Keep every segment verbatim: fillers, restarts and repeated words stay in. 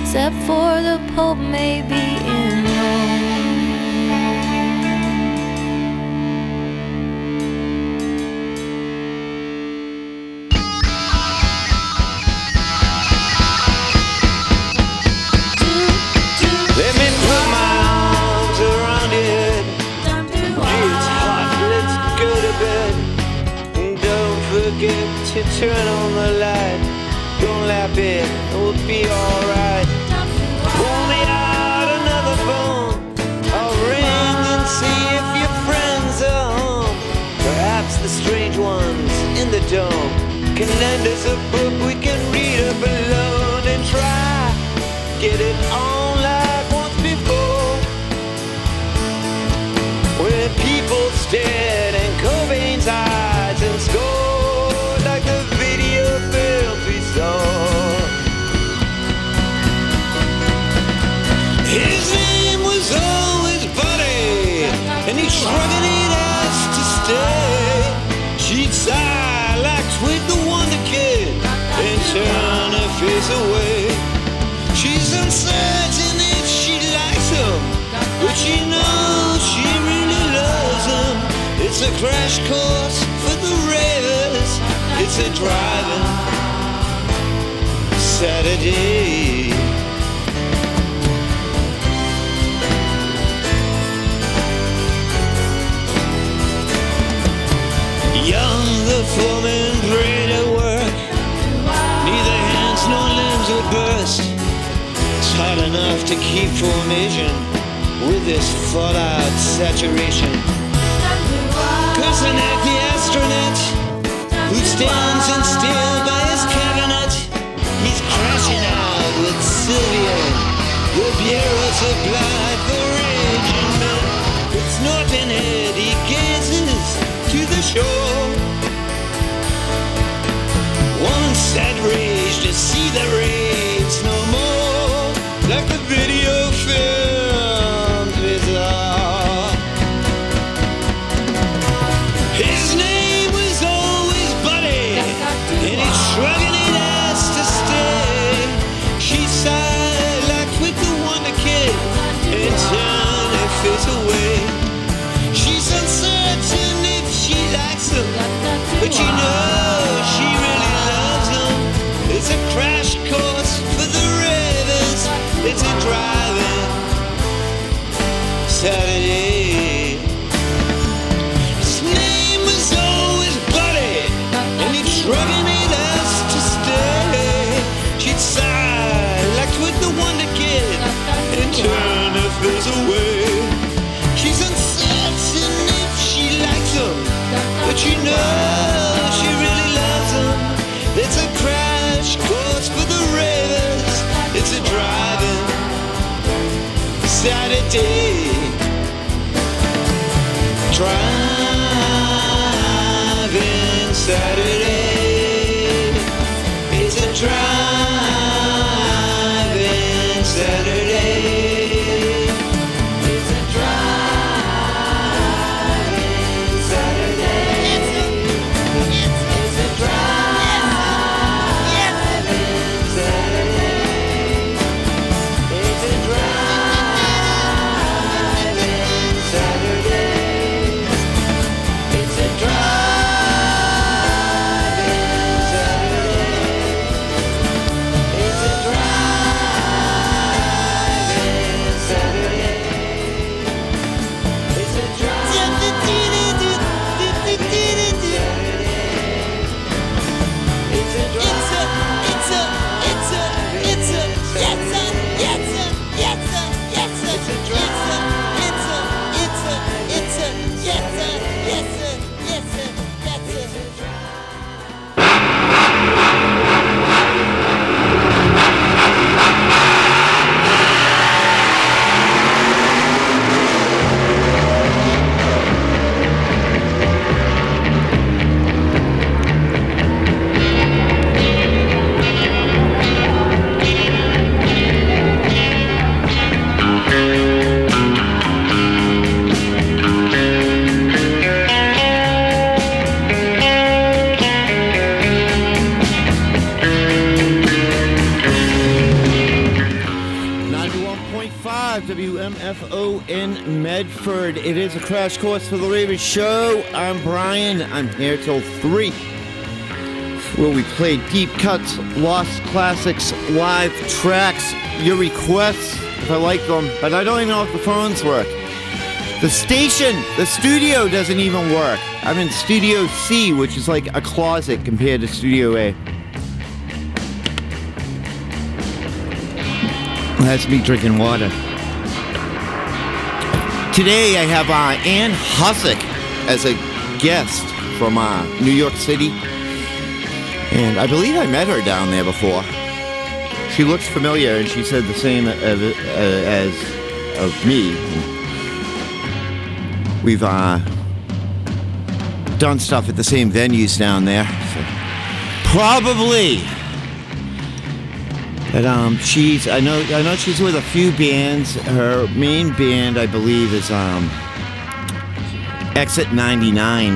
except for the Pope maybe in Rome. Let me put my arms around it. It's hot, let's go to bed. Don't forget to turn on the light. Don't laugh it, it'll be alright. Pull me out another phone. I'll ring and see if your friends are home. Perhaps the strange ones in the dome can lend us a book we can read up alone and try get it on like once before. When people stared in Cobain's eyes and scored like the video films we saw. His name was always Buddy, and he shrugged it as to stay. She'd sigh like Twig the Wonder Kid and turn her face away. She's uncertain if she likes him, but she knows she really loves him. It's a crash course for the ravers. It's a driving Saturday. Young, the foreman prayed at work. Neither hands nor limbs would burst. It's hard enough to keep formation with this fallout saturation. Kosanek, the astronaut, who stands in still by his cabinet, he's crashing out with Sylvia. The bureau supplied for raging men. With snorting head, he gazes to the shore. One sad rage to see the raves no more, like the video films we saw. His name was always Buddy, and he's shrugging it as to stay. She sighed like Twig the Wonder Kid and turned her face away. She's uncertain if she likes him, but you know she really loves him. It's a crash course for the ravers. It's a driving Saturday. His name was always Buddy, and he'd shrugging it as to stay. She'd sigh like Twig the Wonder Kid and turn her face away. She's uncertain if she likes him, but you know she really loves him. It's a crash course for the ravers. It's a driving Saturday. Driving Saturday. It's a driving Saturday. It's a driving Saturday. It's a, it's a driving Saturday. It's a driving Saturday. five W M F O in Medford. It is a Crash Course for the Ravers show. I'm Brian. I'm here till three, where we play deep cuts, lost classics, live tracks, your requests, if I like them, but I don't even know if the phones work. The station, the studio doesn't even work. I'm in Studio C, which is like a closet compared to Studio A. That's me drinking water. Today I have uh, Anne Husick as a guest from uh, New York City. And I believe I met her down there before. She looks familiar, and she said the same as, as of me. We've uh, done stuff at the same venues down there. So probably. But um, she's I know I know she's with a few bands. Her main band, I believe, is um, Exit ninety-nine,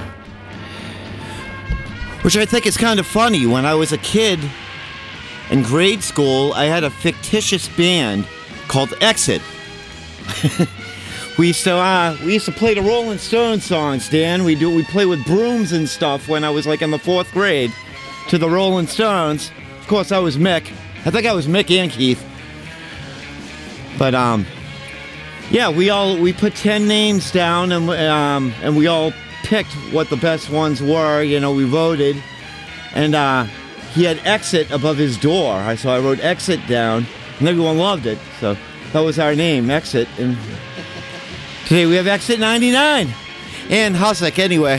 which I think is kind of funny. When I was a kid in grade school, I had a fictitious band called Exit. We used to uh, we used to play the Rolling Stones songs, Dan. We do we play with brooms and stuff when I was like in the fourth grade to the Rolling Stones. Of course, I was Mick. I think I was Mick and Keith. But um, yeah, we all we put ten names down, and um, and we all picked what the best ones were. You know, we voted, and uh, he had Exit above his door. So I wrote Exit down, and everyone loved it. So that was our name, Exit. And today we have Exit ninety-nine. Anne Husick, anyway.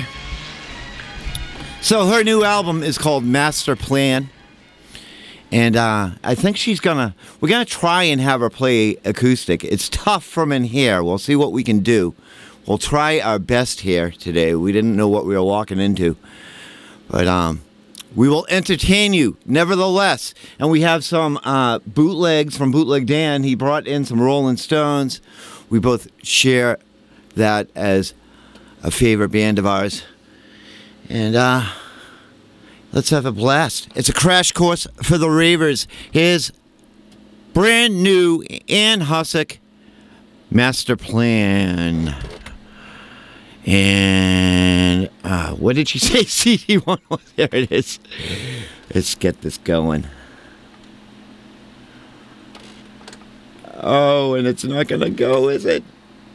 So her new album is called Master Plan. And uh, I think she's gonna, we're gonna try and have her play acoustic. It's tough from in here. We'll see what we can do. We'll try our best here today. We didn't know what we were walking into. But um, we will entertain you nevertheless. And we have some uh, bootlegs from Bootleg Dan. He brought in some Rolling Stones. We both share that as a favorite band of ours. And uh, let's have a blast. It's a crash course for the ravers. Here's brand new Anne Husick, Master Plan. And uh, what did she say? C D one. There it is. Let's get this going. Oh, and it's not gonna go, is it?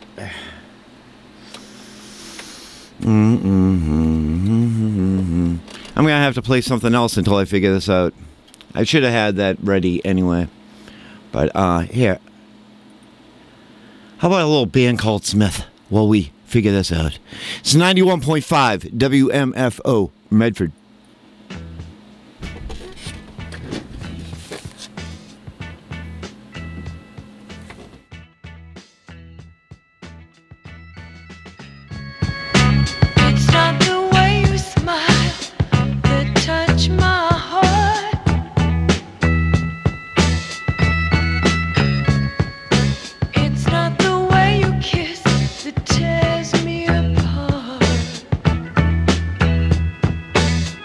Mm-mm-hmm. I'm gonna have to play something else until I figure this out. I should have had that ready anyway. But uh, here. How about a little band called Smith while we figure this out? It's ninety-one point five W M F O Medford. Tears me apart.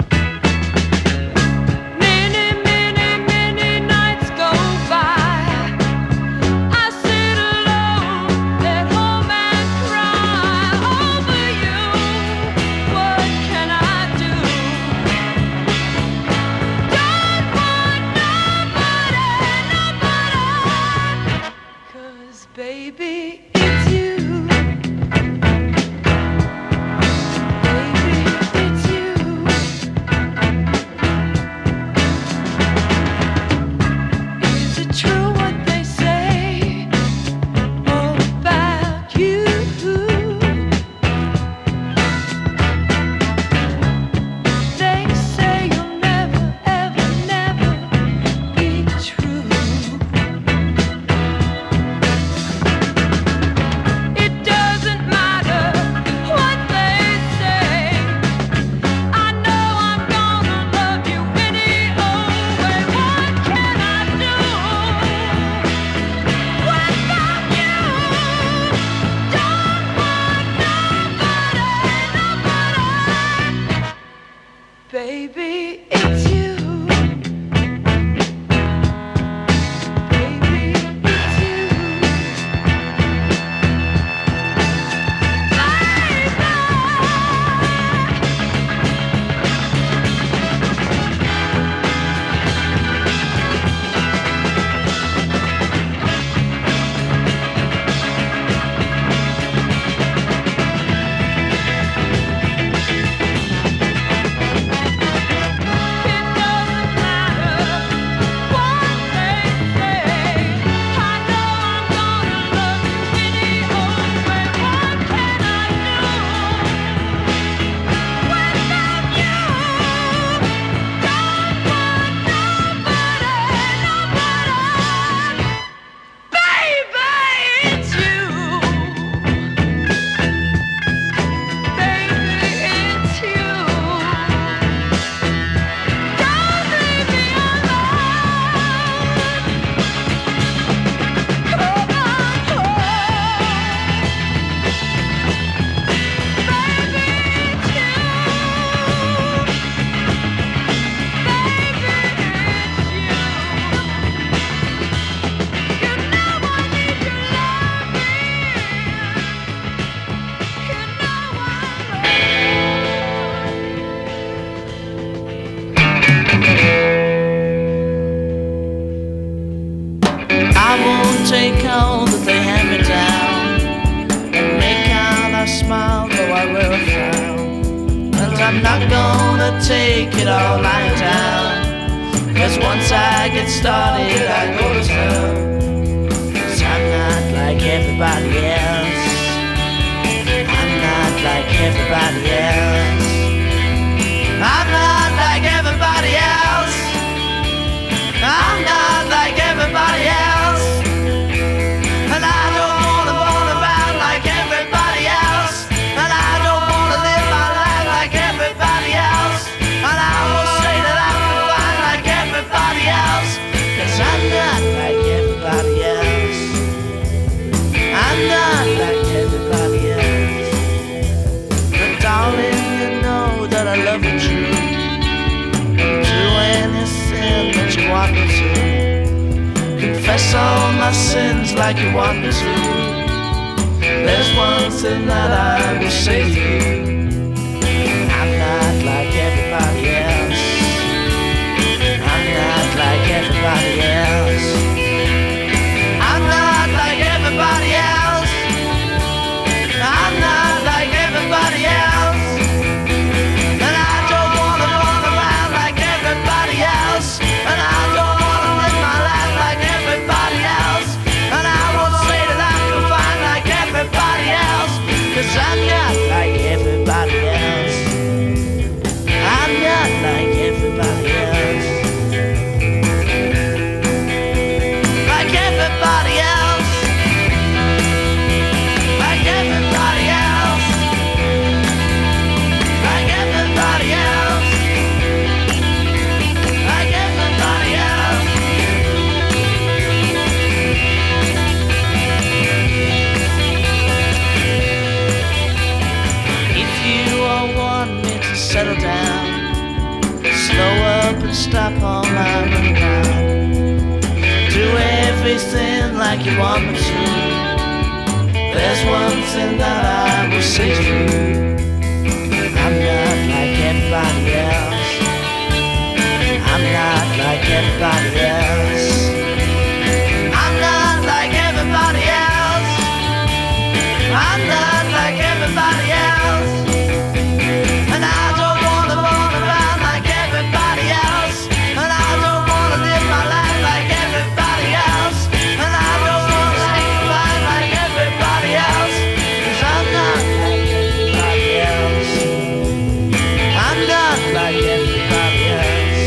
take all that they hand me down and make out I smile though I wear a frown. And I'm not gonna take it all lying down, 'cause once I get started I go to town. 'Cause I'm not like everybody else, I'm not like everybody else, I'm not like everybody else, I'm not like everybody else. And I don't wanna run around like everybody else, and I don't wanna live my life like everybody else, and I will say that I'm fine like everybody else, 'cause I'm not like everybody else, I'm not like everybody else. But darling, you know that I love you true, do anything that you want me to, confess all my sins like you want me to. There's one thing that I will say to you, I'm not like everybody else, I'm not like everybody else, I'm not like everybody else, I'm not like everybody else. And I don't wanna run around like everybody else, and I don't wanna live my life like everybody else, and I won't say that I'm confined like everybody else, 'cause I'm not like everybody else, I'm not like everybody else, like everybody else, like everybody else, like everybody else, like everybody else. If you all want me to settle down, slow up and stop all my running around, do everything like you want me to, there's one thing that I will say to you, I'm not like everybody else, I'm not like everybody else, I'm not like everybody else, I'm not like everybody else. And I don't wanna run around like everybody else, and I don't wanna live my life like everybody else, and I don't wanna stay alive like everybody else, 'cause I'm not like everybody else, I'm not like everybody else,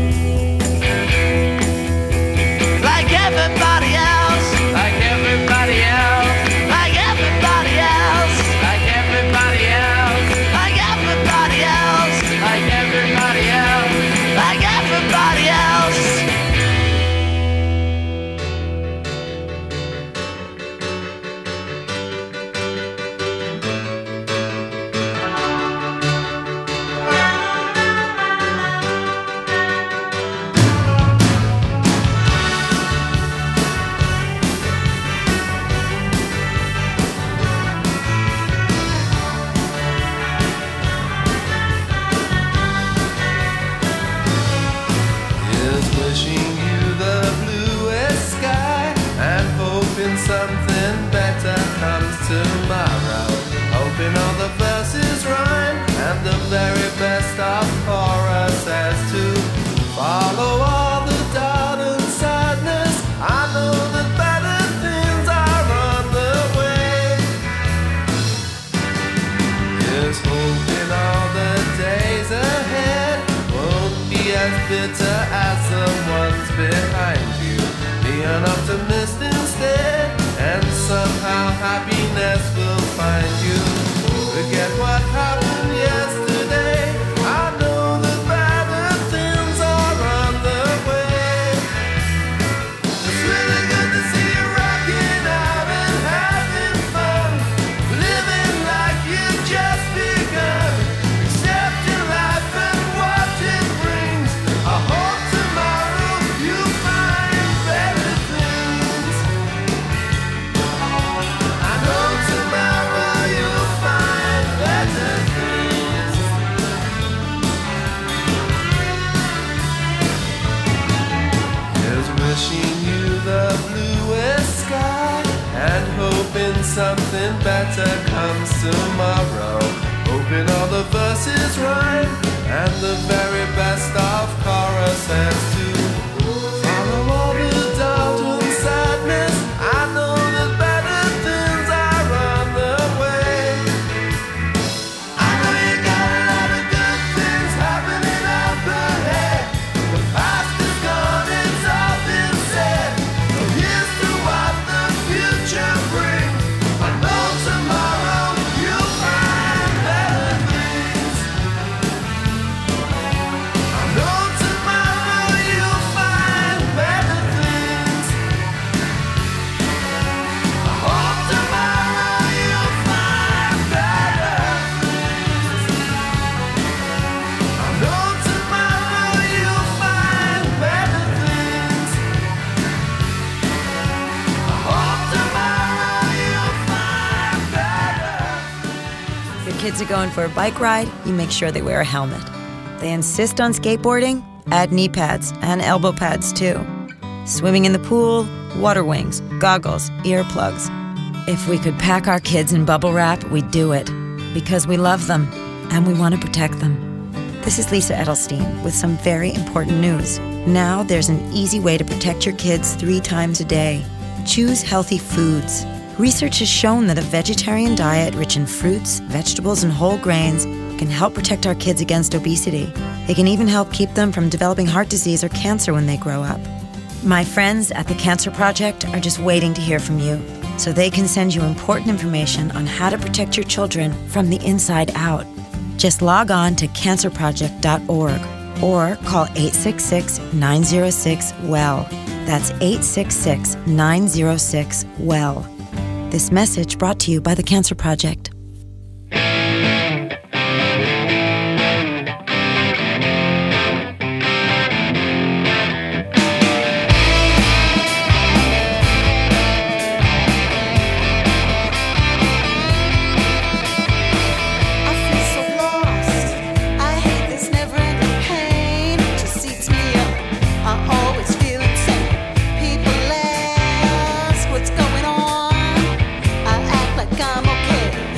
like everybody else, like everybody else, like everybody else, like everybody else, like everybody else, like everybody else, like everybody else. something better comes tomorrow. Hoping all the verses rhyme and the very best of choruses too. Follow all the doubt and sadness. I know that better things are on the way. I know you got a lot of good things happening up ahead. The past is gone, it's all been said. So here's to what the future brings. I know tomorrow you'll find better things. I know tomorrow you'll find better things. I hope tomorrow you'll find better things. I know tomorrow you'll find better things. I hope tomorrow you'll find better. Your kids are going for a bike ride, you make sure they wear a helmet. They insist on skateboarding, add knee pads and elbow pads too. Swimming in the pool, water wings, goggles, earplugs. If we could pack our kids in bubble wrap, we'd do it. Because we love them and we want to protect them. This is Lisa Edelstein with some very important news. Now there's an easy way to protect your kids three times a day. Choose healthy foods. Research has shown that a vegetarian diet rich in fruits, vegetables, and whole grains can help protect our kids against obesity. It can even help keep them from developing heart disease or cancer when they grow up. My friends at the Cancer Project are just waiting to hear from you, so they can send you important information on how to protect your children from the inside out. Just log on to cancer project dot org or call eight six six, nine zero six, W E L L. That's eight six six, nine zero six, W E L L. This message brought to you by the Cancer Project. What's going on? I act like I'm okay.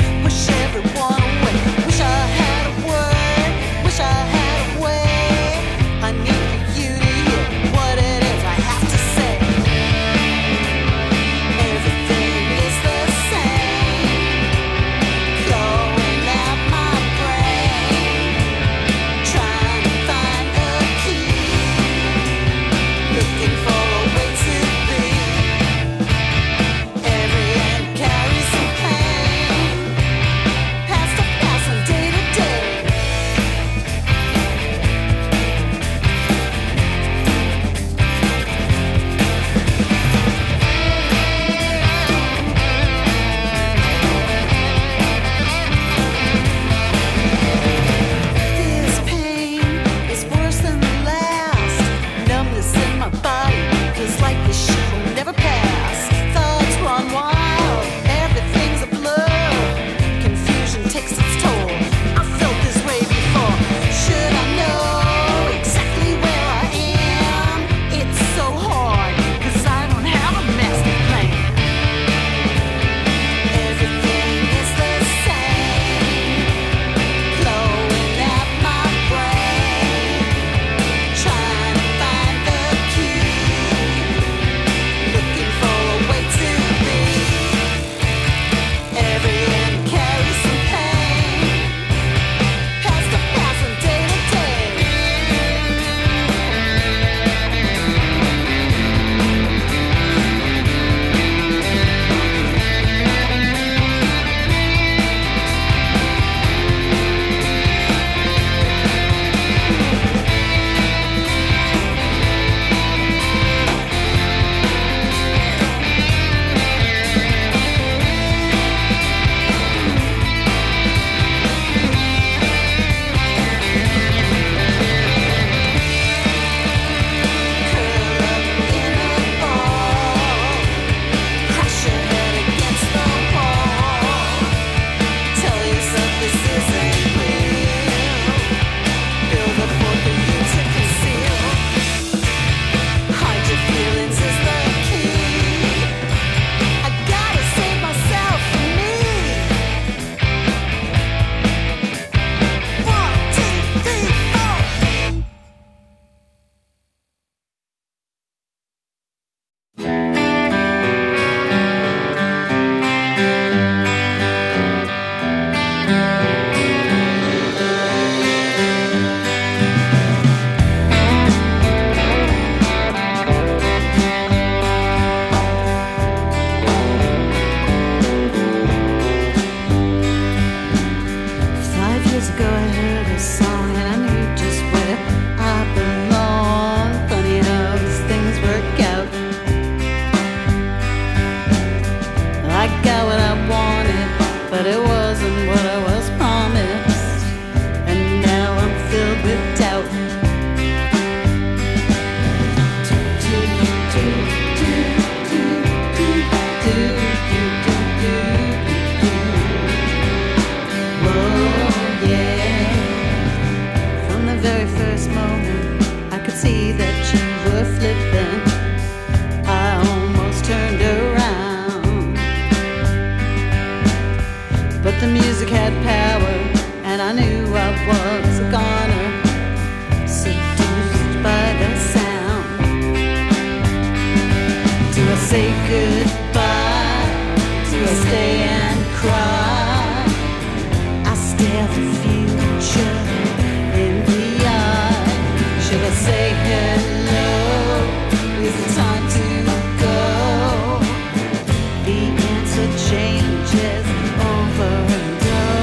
say goodbye? Do I stay and cry? I stare the future in the eye. Should I say hello? Is it time to go? The answer changes over and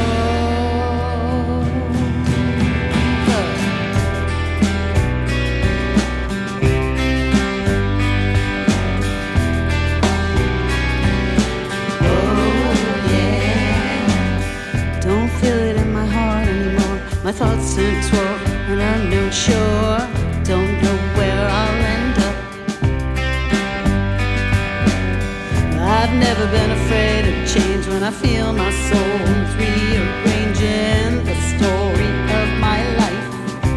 over. Don't feel it in my heart anymore. My thoughts turn twirl and I'm not sure. Don't know where I'll end up. I've never been afraid of change when I feel my soul's rearranging the story of my life.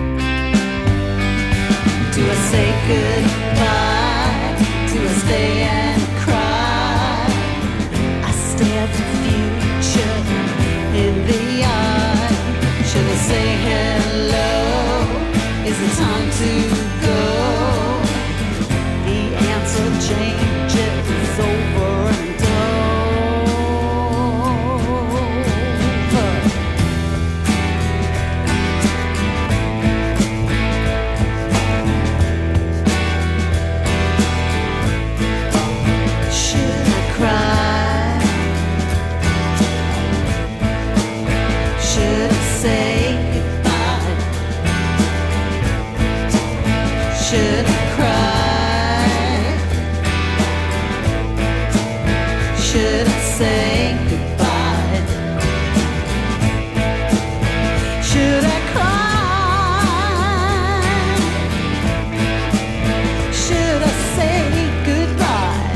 Do I say goodbye? Do I stay and cry? I stare at the future in the eye. Should I say hello? Is it time to go? The answer changes over and over. Should I cry? Should I say goodbye? Should I cry? Should I say goodbye? Should I cry? Should I say goodbye?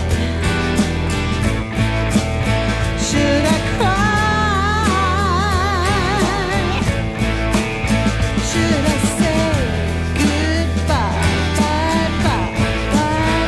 Should I cry? Should I say goodbye? Bye, bye, bye,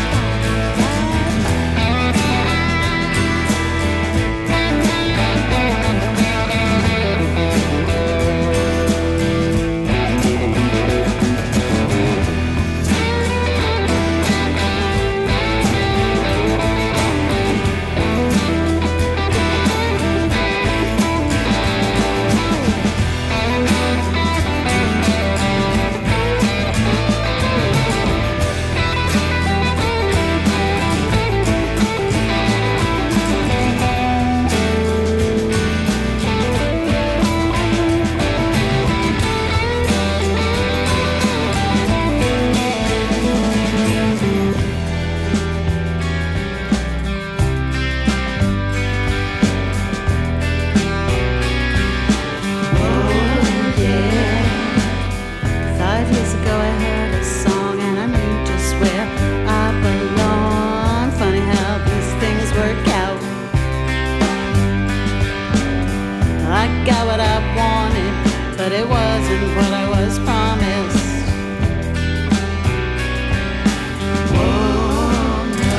Five years ago I heard a song and I knew just where I belong. Funny how these things work out. I got what I wanted, but it wasn't what I was promised. Oh no.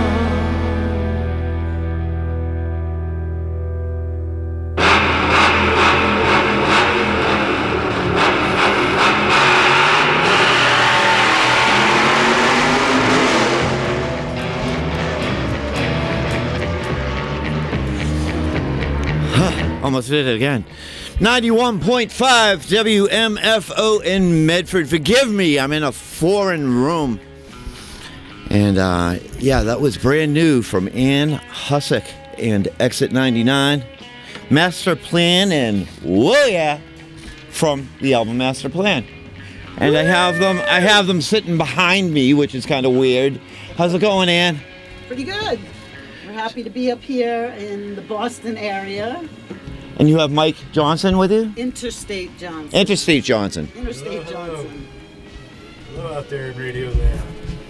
Almost did it again. ninety-one point five W M F O in Medford. Forgive me, I'm in a foreign room. And uh, yeah, that was brand new from Ann Hussick and Exit ninety-nine. Master Plan and whoa yeah, from the album Master Plan. And I have them I have them sitting behind me, which is kind of weird. How's it going, Ann? Pretty good. We're happy to be up here in the Boston area. And you have Mike Johnson with you? Interstate Johnson. Interstate Johnson. Interstate Johnson. Hello out there in Radio Land.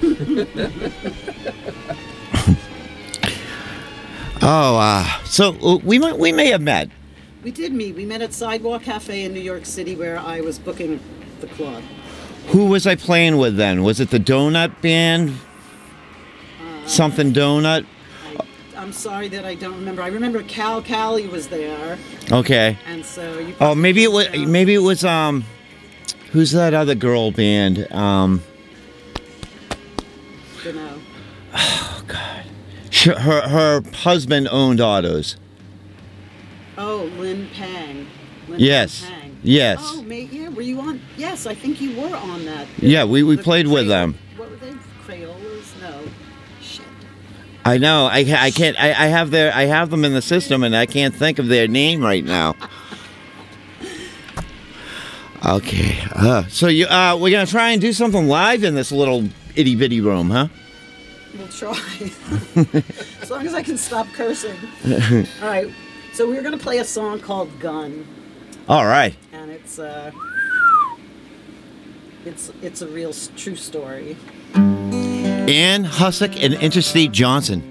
Oh, uh, so uh, we might, we may have met. We did meet. We met at Sidewalk Cafe in New York City where I was booking the club. Who was I playing with then? Was it the Donut Band? Uh, Something Donut? I, I'm sorry that I don't remember. I remember Cal Cali was there. Okay. And so you Oh, maybe it was. know. Maybe it was. Um, who's that other girl band? Um. Don't know. Oh God. Sh- Her her husband owned autos. Oh, Lynn Pang. Lynn Yes. Pang. Yes. Oh, mate, yeah, were you on? Yes, I think you were on that. Yeah, we, we The played with Crayo- them. What were they? Crayolas? No. Shit. I know. I, I can't. I, I have their. I have them in the system, and I can't think of their name right now. Okay. Uh, so you. Uh, we're gonna try and do something live in this little itty bitty room, huh? We'll try. As long as I can stop cursing. All right. So we're going to play a song called Gun. All right. And it's uh it's it's a real s- true story. Ann Hussick and Interstate Johnson.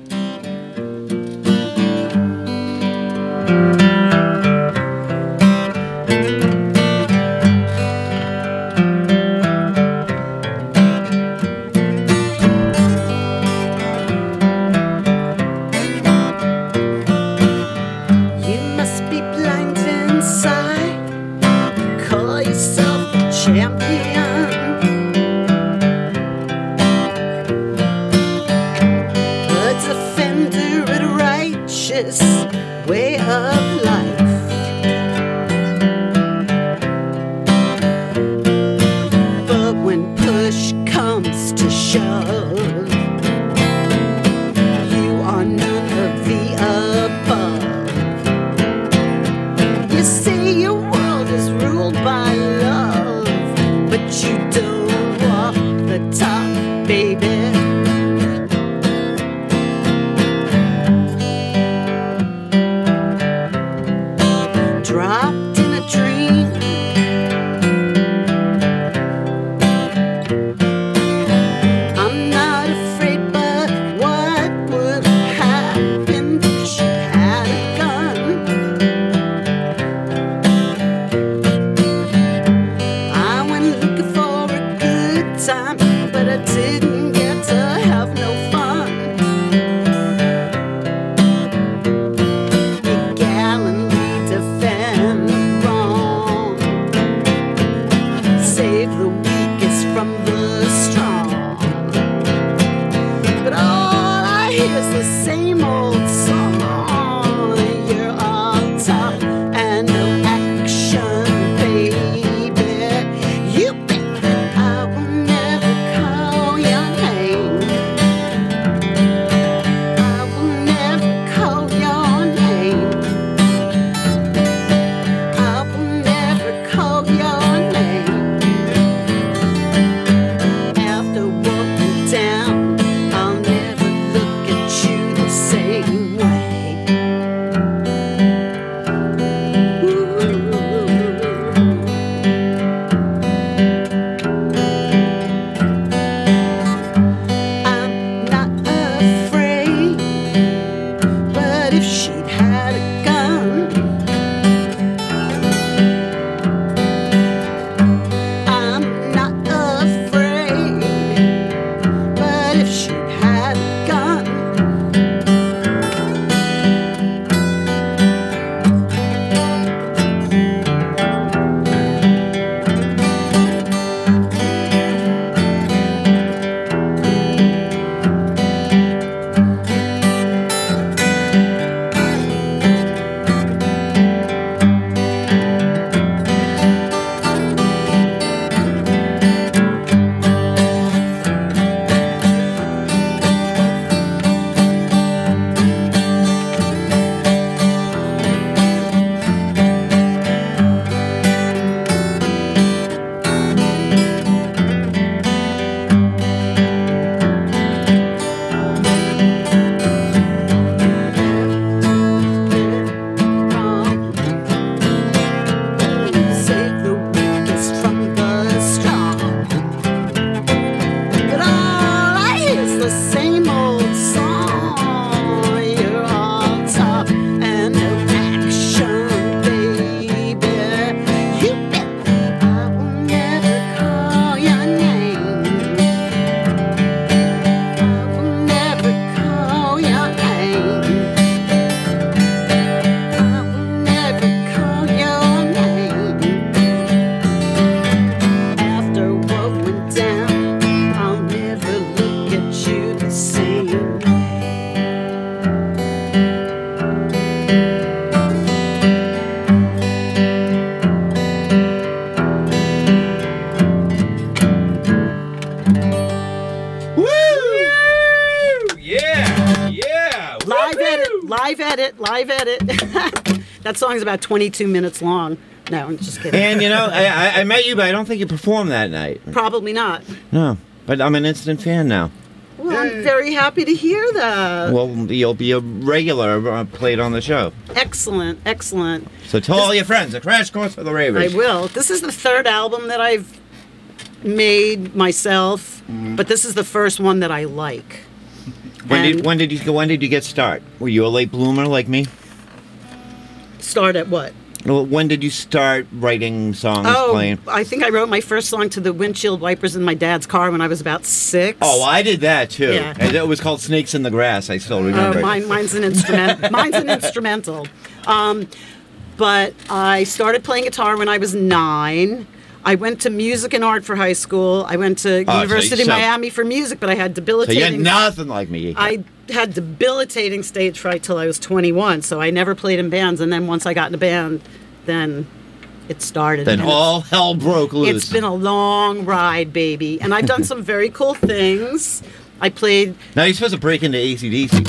You must be blind inside. Call yourself a champion. A defender of the righteous way of life. But when push comes to shove, you are none of the above. You say your world is ruled by love, but you don't walk the talk, baby. Dropped in a dream. I'm not afraid, but what would happen if she had a gun? I went looking for a good time, but I didn't get to have no fun. You gallantly defend the wrong, save the weakest from the strong. But all I hear is the same old song. You're all talk and no action, baby. You bet that I will never call your name. I will never call your name. I will never call your name. After walking down, I'll never look at you the same. live edit, live edit. That song is about twenty-two minutes long. No, I'm just kidding. And you know, I, I, I met you, but I don't think you performed that night. Probably not. No, but I'm an instant fan now. Well, I'm very happy to hear that. Well, you'll be a regular uh, played on the show. Excellent, excellent. So tell all your friends, a crash course for the Ravers. I will. This is the third album that I've made myself, Mm. but this is the first one that I like. When And did when did you when did you get start? Were you a late bloomer like me? start at what? Well, when did you start writing songs, Oh, playing? I think I wrote my first song to the windshield wipers in my dad's car when I was about six. Oh, I did that too. Yeah. And it was called Snakes in the Grass. I still remember. Oh, it. mine, mine's an instrument. Mine's an instrumental. Um, but I started playing guitar when I was nine. I went to music and art for high school. I went to Oh, so University you- of so- Miami for music, but I had So debilitating. you're nothing like me. I had debilitating stage fright till I was twenty-one, so I never played in bands. And then once I got in a band, then it started. Then And all hell broke loose. It's been a long ride, baby, and I've done some very cool things. I played. Now you're supposed to break into A C D C.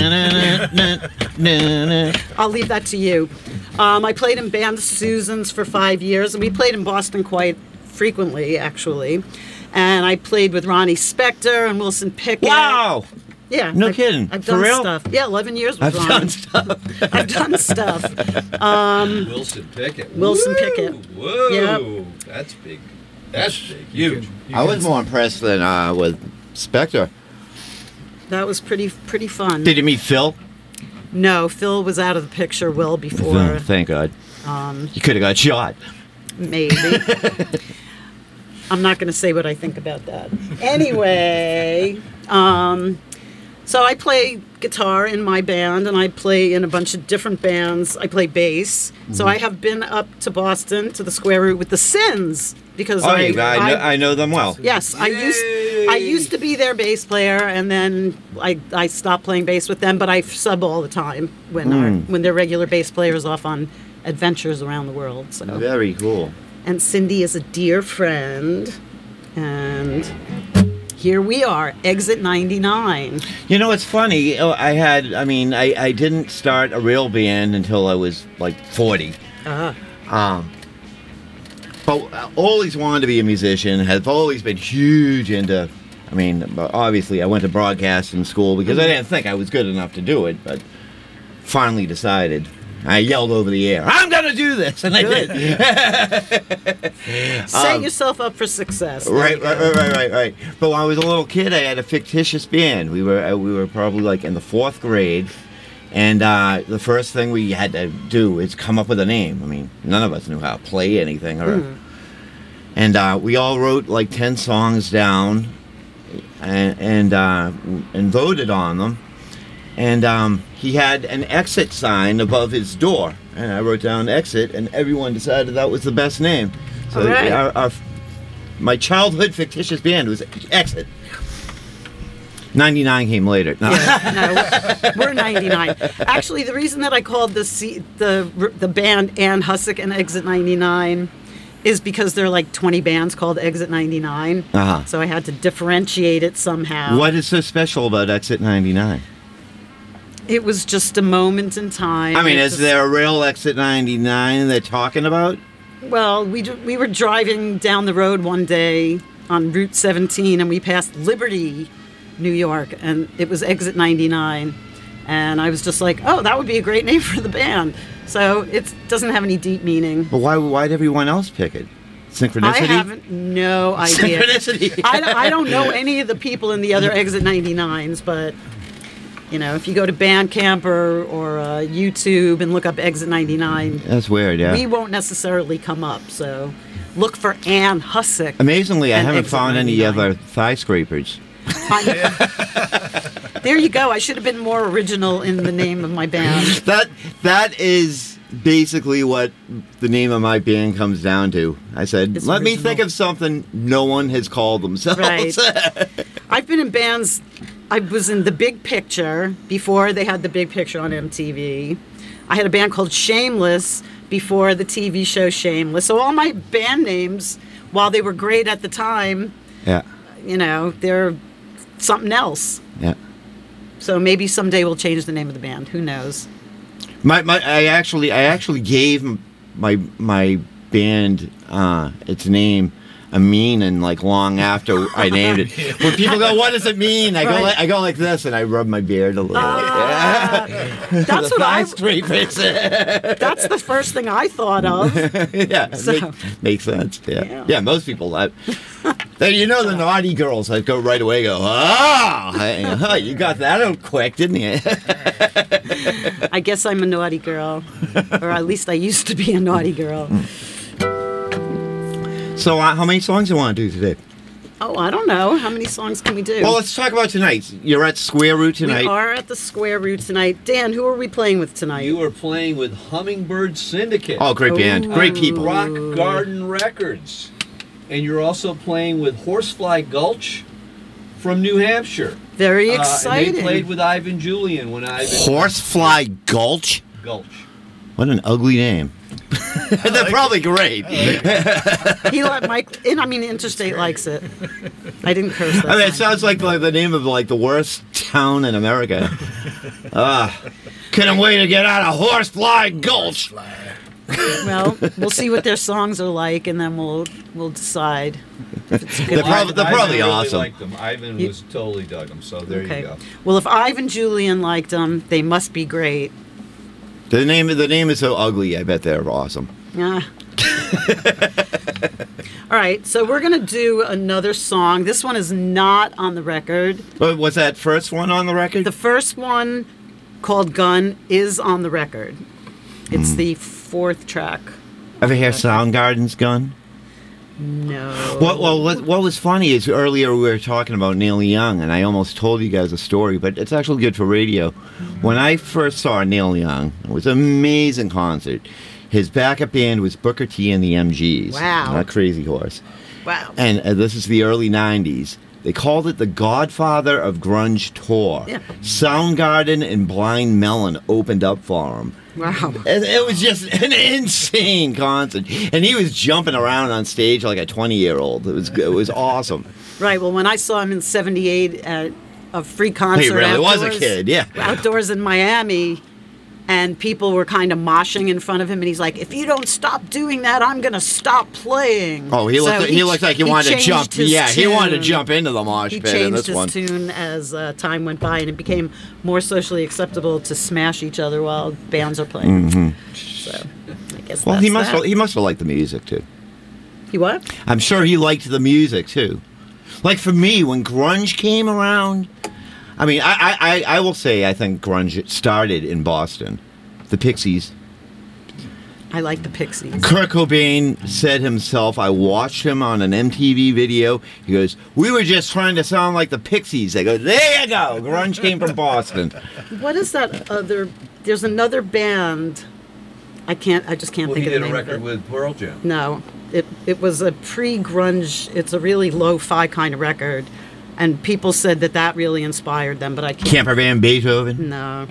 I'll leave that to you. Um, I played in Band of Susans for five years, and we played in Boston quite frequently, actually. And I played with Ronnie Spector and Wilson Pickett. Wow! Yeah. No I've- kidding. I've For done real? stuff. Yeah, eleven years with I've Ronnie. done stuff. I've done stuff. Um, Wilson Pickett. Wilson Woo! Pickett. Whoa. Yep. That's big. That's big. Huge. I was more impressed than uh, with Spectre. That was pretty pretty fun. Did you meet Phil? No, Phil was out of the picture well before. Oh, thank God. Um, You could have got shot. Maybe. I'm not going to say what I think about that. Anyway, um, so I play guitar in my band, and I play in a bunch of different bands. I play bass. So Mhm. I have been up to Boston to the Square Root with the Sins because Oh, I, you- I, know, I know them well. Yes, I used I used to be their bass player, and then I, I stopped playing bass with them. But I sub all the time when our, Mm. when their regular bass player is off on adventures around the world. So Very cool. and Cindy is a dear friend, and here we are, Exit ninety-nine. You know, it's funny. oh, I had, I mean, I, I didn't start a real band until I was like forty. Ah. Um, but I always wanted to be a musician. Have always been huge into. I mean, obviously, I went to broadcasting school because I didn't think I was good enough to do it, but finally decided. I yelled over the air, "I'm gonna do this," and I did. Set Um, yourself up for success. There Right, you right, go. right, right, right, right. But when I was a little kid, I had a fictitious band. We were uh, we were probably like in the fourth grade, and uh, the first thing we had to do is come up with a name. I mean, none of us knew how to play anything, or, Hmm. and uh, we all wrote like ten songs down, and and uh, and voted on them. And um, he had an exit sign above his door, and I wrote down exit, and everyone decided that was the best name. So All right. our, our, my childhood fictitious band was Exit. ninety-nine came later. No. No, we're ninety-nine. Actually, the reason that I called the C, the the band Ann Hussick and Exit ninety-nine is because there are like twenty bands called Exit ninety-nine. Uh-huh. So I had to differentiate it somehow. What is so special about Exit ninety-nine? It was just a moment in time. I mean, It is just- there a real Exit ninety-nine they're talking about? Well, we d- we were driving down the road one day on Route seventeen, and we passed Liberty, New York, and it was Exit ninety-nine, and I was just like, oh, that would be a great name for the band. So it doesn't have any deep meaning. But why? Why'd everyone else pick it? Synchronicity. I haven't no idea. Synchronicity. I, don't- I don't know any of the people in the other Exit ninety-nines, but you know, if you go to Bandcamp or, or uh, YouTube and look up Exit ninety-nine, That's weird. Yeah. we won't necessarily come up. So look for Ann Hussick. Amazingly, I and haven't Exit found any ninety-nine. other thigh scrapers. There you go. I should have been more original in the name of my band. That that is basically what the name of my band comes down to. I said, It's let me original. think of something no one has called themselves. Right. I've been in bands. I was in The Big Picture before they had The Big Picture on M T V. I had a band called Shameless before the T V show Shameless. So all my band names, while they were great at the time, Yeah. you know, they're something else. Yeah. So maybe someday we'll change the name of the band. Who knows? My, my, I actually, I actually gave my my band uh, its name a meaning like long after I named it. When people go, "What does it mean?" I go, Right. like, I go like this, and I rub my beard a little. Ah, bit. that's The what I- thigh scrapers. That's the first thing I thought of. Yeah, So- make, makes sense. Yeah. Yeah. yeah, Most people. That, then you know the naughty girls that go right away. Go, oh, hey, huh, you got that out quick, didn't you? I guess I'm a naughty girl, or at least I used to be a naughty girl. So, uh, how many songs do you want to do today? Oh, I don't know. How many songs can we do? Well, let's talk about tonight. You're at Square Root tonight. We are at the Square Root tonight. Dan, who are we playing with tonight? You are playing with Hummingbird Syndicate. Oh, great band. Great people. Rock Garden Records. And you're also playing with Horsefly Gulch from New Hampshire. Very Uh, and exciting. they played with Ivan Julian when Ivan... Horsefly Gulch? Gulch. What an ugly name. They're probably great. He let Mike in. I mean, Interstate likes it. I didn't curse that I mean, it time. sounds like the, the name of like the worst town in America. Ah, couldn't wait to get out of Horsefly Gulch. Well, we'll see what their songs are like, and then we'll we'll decide. If it's a good They're prob- they're Ivan probably really awesome. liked them. Ivan You- was totally dug them, so there okay. you go. Well, if Ivan Julian liked them, they must be great. The name the name is so ugly. I bet they're awesome. Yeah. All right, so we're gonna do another song. This one is not on the record. But was that first one on the record? The first one, called Gun, is on the record. It's Hmm. the fourth track. Ever hear Soundgarden's Gun? No. What, well, what, what was funny is earlier we were talking about Neil Young, and I almost told you guys a story, but it's actually good for radio. When I first saw Neil Young, it was an amazing concert. His backup band was Booker T and the M Gs. Wow. Not Crazy Horse. Wow. And uh, this is the early nineties. They called it the Godfather of Grunge Tour. Yeah. Soundgarden and Blind Melon opened up for him. Wow. It, it was just an insane concert, and he was jumping around on stage like a twenty-year-old. It was it was awesome. Right. Well, when I saw him in seventy-eight at a free concert, He really was a outdoors- kid, yeah. outdoors in Miami, and people were kind of moshing in front of him, and he's like, "If you don't stop doing that, I'm gonna stop playing." Oh, he looked So he, looked like he, wanted to changed jump. his Yeah, he wanted to tune. jump into the mosh He pit in changed this his one. tune as uh, time went by, and it became more socially acceptable to smash each other while bands are playing. Mhm. So, I guess. Well, that's he must that. have, he must have liked the music too. He what? I'm sure he liked the music too. Like for me, when grunge came around, I mean, I I, I, I will say I think grunge started in Boston. The Pixies. I like the Pixies. Kurt Cobain said himself, I watched him on an M T V video. He goes, we were just trying to sound like the Pixies. I go, there you go. Grunge came from Boston. What is that other? There's another band. I can't. I just can't Well, think he of did the a name of record it. with Pearl Jam. No, it it was a pre-grunge. It's a really lo-fi kind of record, and people said that that really inspired them. But I can't. Camper Van Beethoven. No.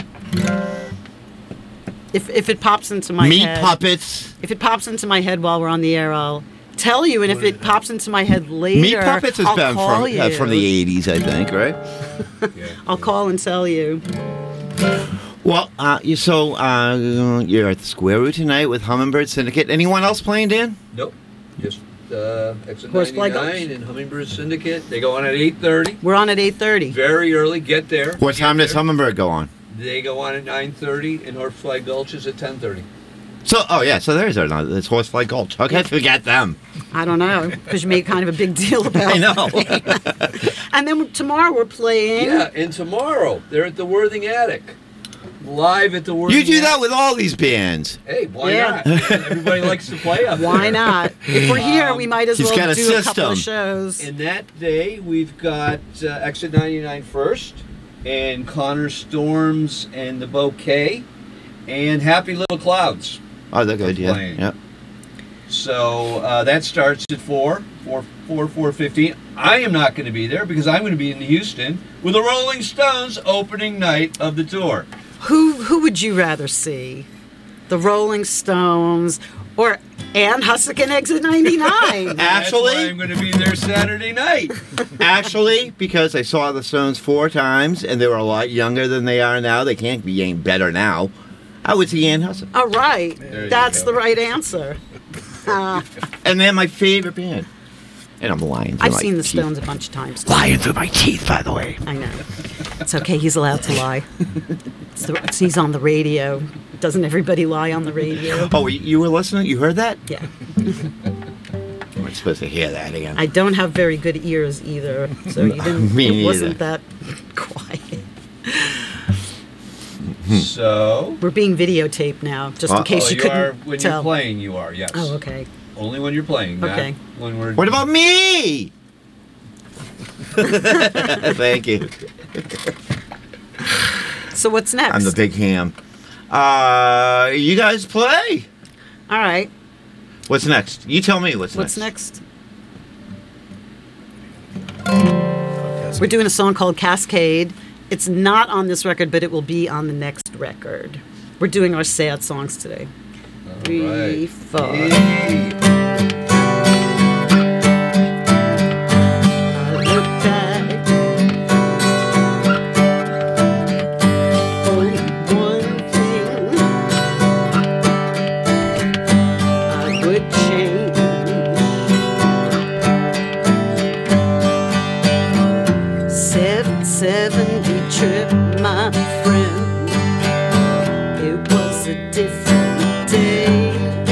If if it pops into my Meat head, Puppets. if it pops into my head while we're on the air, I'll tell you. And if it pops into my head later, Meat Puppets has I'll been call from, you. uh, from the eighties, I think, right? I'll call and tell you. Well, uh, you so uh, you're at the Square Root tonight with Hummingbird Syndicate. Anyone else playing, Dan? Nope. Just uh, Exit Horsefly ninety-nine and Hummingbird Syndicate. They go on at eight thirty. We're on at eight thirty. Very early. Get there. What Get time does there. Hummingbird go on? They go on at nine thirty, and Horsefly Gulch is at ten thirty. So, oh yeah, so there's our it's Horsefly Gulch. Okay, forget them. I don't know, because you made kind of a big deal about I know. it. And then tomorrow we're playing. Yeah, and tomorrow they're at the Worthing Attic. Live at the Worthing You do Attic. that with all these bands. Hey, why Yeah. not? Everybody likes to play up Why there. not? If we're here, we might as He's well got a do a couple of system. shows. And that day, we've got uh, Exit ninety-nine first, and Connor Storms and the Bouquet, and Happy Little Clouds. Oh, they're good. Yeah. Playing. Yep. So uh, that starts at four, four, four, four fifteen. I am not going to be there because I'm going to be in Houston with the Rolling Stones opening night of the tour. Who who would you rather see? The Rolling Stones Or Ann Hussick and Exit ninety-nine. Actually, I'm going to be there Saturday night. Actually, because I saw the Stones four times and they were a lot younger than they are now, they can't be any better now. I would see Ann Hussick. All right. you That's go. the right answer. Uh, And they're my favorite band. And I'm lying through I've my seen the teeth. Stones a bunch of times. too. Lying through my teeth, by the way. I know. It's okay. He's allowed to lie. It's the, it's, he's on the radio. Doesn't everybody lie on the radio? Oh, you you were listening? You heard that? Yeah. You weren't supposed to hear that again. I don't have very good ears either, so you didn't. Me it neither. wasn't that quiet. So, We're being videotaped now, just in Uh, case oh, you, you couldn't are when tell. you're playing. You are yes. Oh, okay. Only when you're playing. not Okay. When we're. What about me? Thank you. So what's next? I'm the big ham. Uh, you guys play. All right. What's next? You tell me what's, What's next. next? We're doing a song called Cascade. It's not on this record, but it will be on the next record. We're doing our sad songs today. Three, right. four. Yay. I look back on one thing I would change. Seven seventy trip, my friend. It was a different day.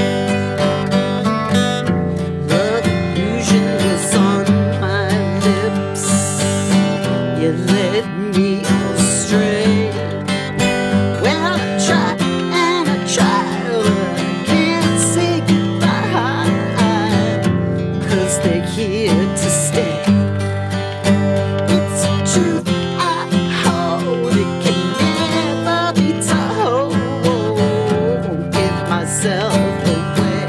Love illusion was on my lips. You led me astray. Well, I try and I try, but I can't say goodbye, 'cause they're here to stay. It's a truth I hold, it can never be told. Won't give myself away.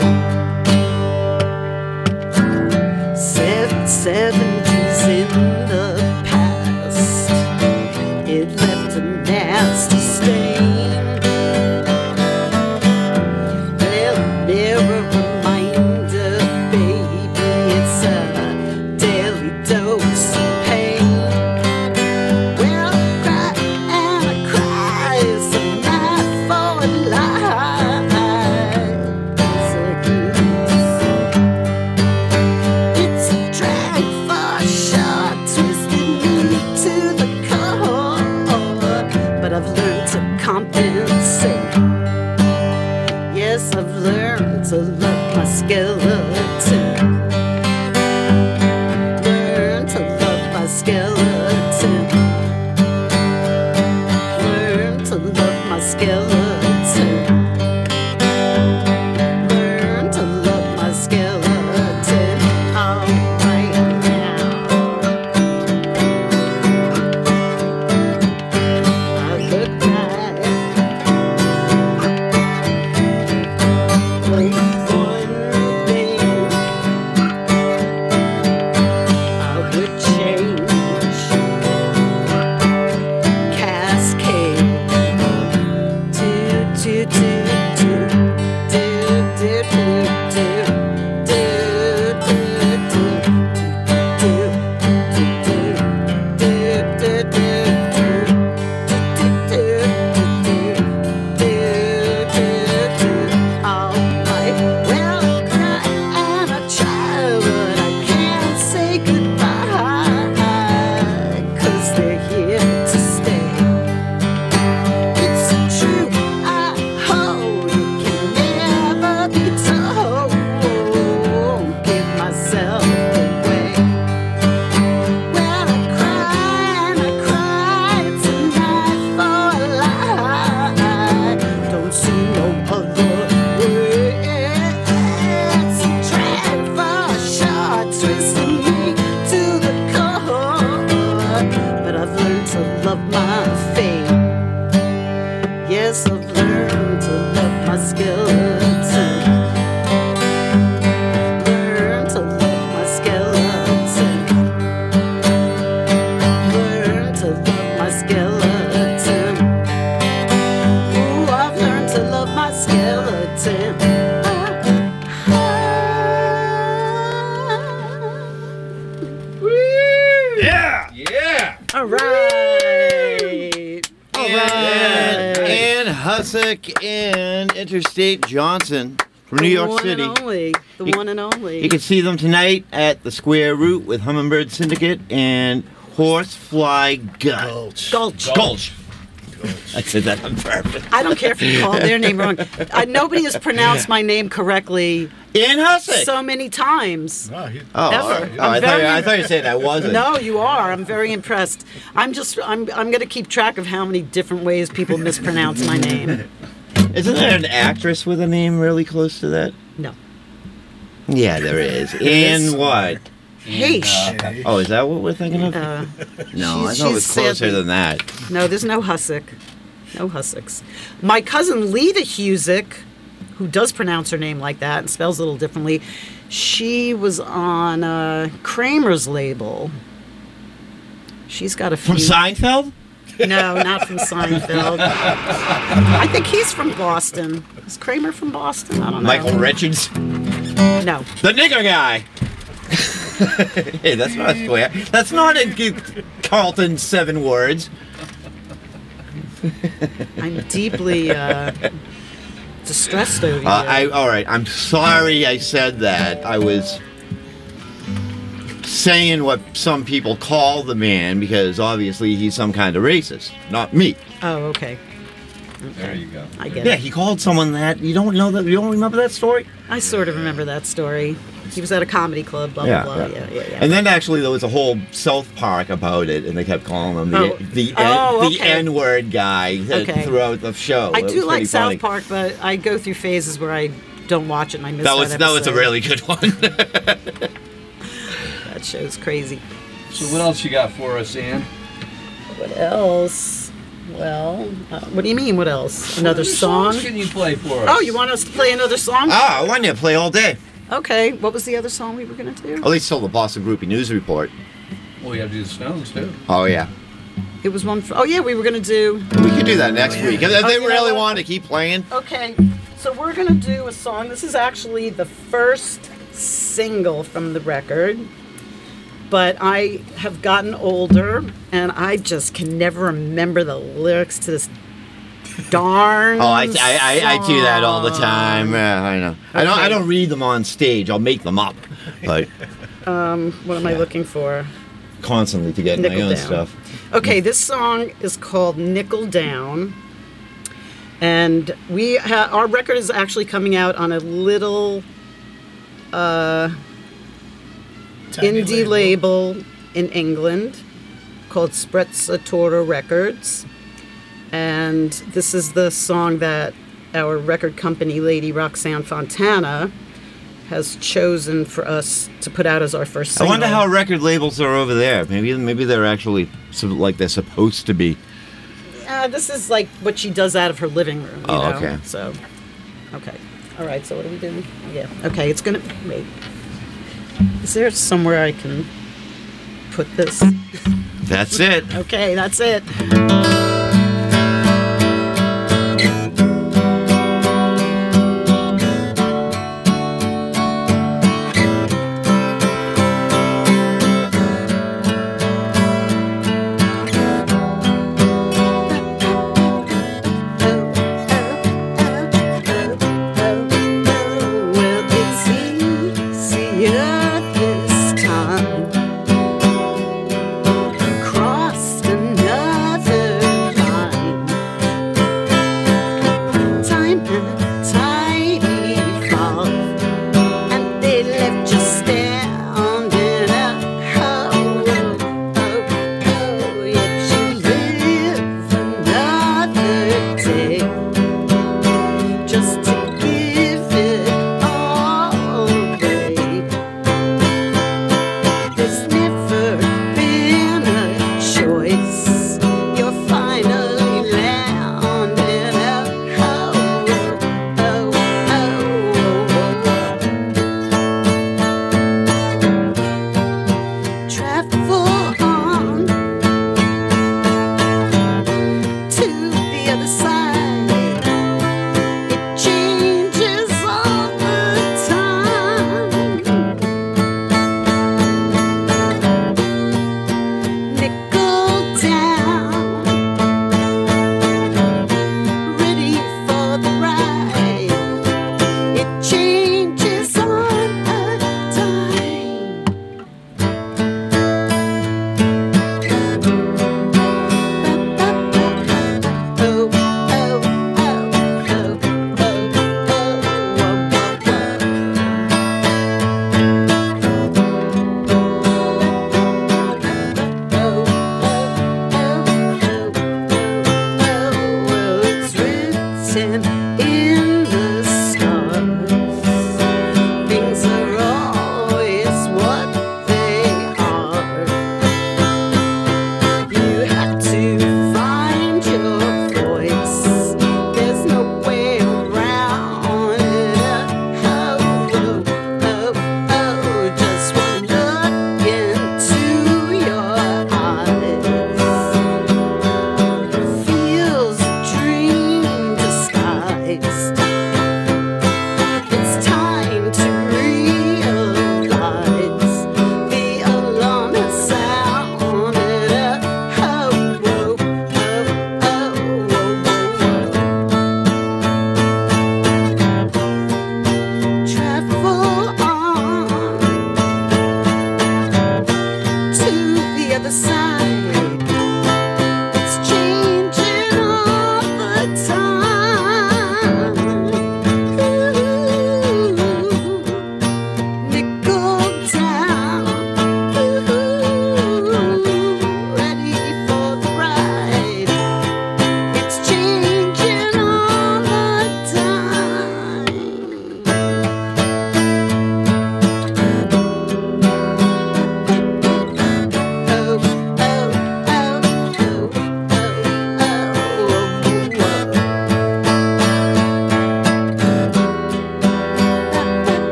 Seven seventies in the past, it left a nasty stain. Well, mirror reminder, baby, it's a daily dose of pain. Well, I cry and I cry, it's a night for a lie. It's a drag for sure, twisting me to the core. But I've learned to compensate. Yes, I've learned to love my skeleton. Learn to love my skeleton. Learn to love my skeleton. Learn to love my skeleton. All right now. I look back on one thing I would change. Cascade. Do, do, do, do. Do, do, do, do. Do, do, do. Do, do, do, do, do, do. Myself away. Well, I cry and I cry tonight for a lie. Don't see no other way. It's a drag for sure, twisting me to the core. But I've learned to love my fate. Yes, I've learned to love my skeleton. Learn to love my skeleton. Learn to love my skeleton. Ooh, I've learned to love my skeleton. Ah, Hussick and Interstate Johnson from New The York one City. and only. The You- one and only. You can see them tonight at the Square Root with Hummingbird Syndicate and Horsefly Gut. Gulch. Gulch. Gulch. I said that on purpose. I don't care if you call their name wrong. Uh, nobody has pronounced my name correctly Ian Hussick. so many times. No, he, oh, ever. all right. I'm Oh, I, thought very- you, I thought you said I wasn't. No, you are. I'm very impressed. I'm just. I'm. I'm going to keep track of how many different ways people mispronounce my name. Isn't there an actress with a name really close to that? No. Yeah, there is. is. Ian what? Heish. Oh, is that what we're thinking of? Uh, no, I she's- thought it was she's closer sadly- than that. no, there's no Hussick. No Hussicks. My cousin Lita Husick, who does pronounce her name like that and spells it a little differently, she was on uh, Kramer's label. She's got a few. From Seinfeld? No, not from Seinfeld. I think he's from Boston. Is Kramer from Boston? I don't know. Michael Richards? No. The nigger guy. Hey, that's not a swear. That's not in Carlton's seven words. I'm deeply uh, distressed over you. Uh, I all right. I'm sorry I said that. I was saying what some people call the man because obviously he's some kind of racist, not me. oh, okay. There you go. I get Yeah, it. he called someone that. You don't know that. You don't remember that story? I sort of remember that story. He was at a comedy club, blah, blah, blah. Yeah, yeah, yeah. And then actually there was a whole South Park about it, and they kept calling him the Oh. the, Oh, N, the okay. N-word guy uh, Okay. throughout the show. I It do was like pretty South funny. Park, but I go through phases where I don't watch it and I miss that That was that was a episode. really good one. That show's crazy. So what else you got for us, Ann? What else? Well, uh, what do you mean, what else? Another What song? songs can you play for us? Oh, you want us to play another song? Ah, I want you to play all day. Okay, what was the other song we were going to do? At least till the Boston Groupie News Report. Well, we have to do the Stones too. Oh yeah, It was one for, oh yeah, we were going to do, we could do that next week. If Oh, they you know really what? want to keep playing. okay, so we're going to do a song. This is actually the first single from the record, but I have gotten older and I just can never remember the lyrics to this darn Oh, I, I, I, I do that all the time. Yeah, I know. I don't. I Okay. don't read them on stage. I'll make them up, but Um, what am I looking for? constantly to get my Nickel own down. stuff. Okay, this song is called Nickel Down. And we ha- our record is actually coming out on a little uh, Tiny indie label. in England called Sprezzatura Records. And this is the song that our record company, Lady Roxanne Fontana, has chosen for us to put out as our first I single. wonder how record labels are over there. Maybe maybe they're actually sort of like they're supposed to be. Uh, this is like what she does out of her living room. You Oh, know? okay. So, okay. All right, so what are we doing? Yeah. Okay, it's going to. Wait. Is there somewhere I can put this? That's it. Okay, that's it. Well, it's easier this time. Crossed another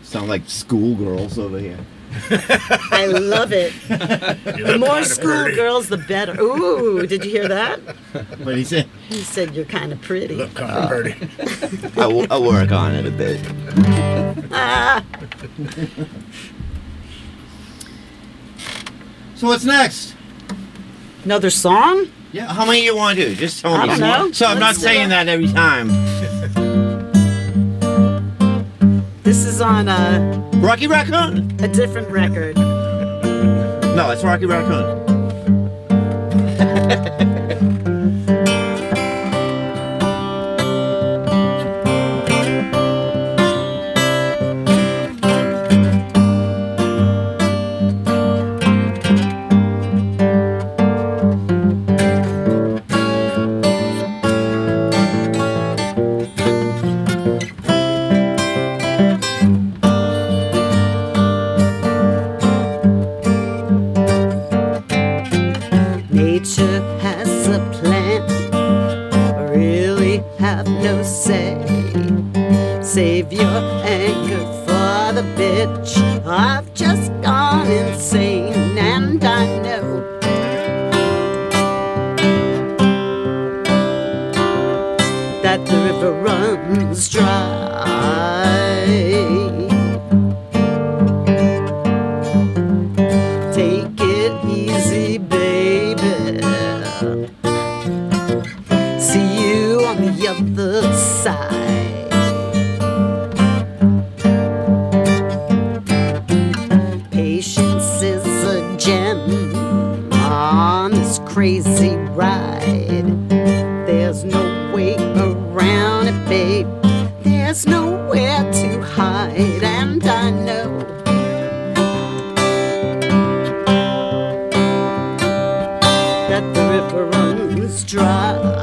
Sound like schoolgirls over here. I love it. The more schoolgirls, the better. Ooh, did you hear that? What did he say? He said you're kind of pretty. Look kind of pretty. I'll, I'll work on it a bit. Ah. So what's next? Another song? Yeah, how many you want to do? Just tell me. I don't know. So I'm not Let's do saying it. that every time. This is on a, Rocky Raccoon? a different record. No, it's Rocky Raccoon. Nature has a plan, I really have no say. Save your anger for the bitch. I've just gone insane, and I know that the river runs dry. Take it easy, baby. See you on the other side. Patience is a gem on this crazy ride. There's no way around it, babe. There's nowhere to hide, and I know that the river runs dry.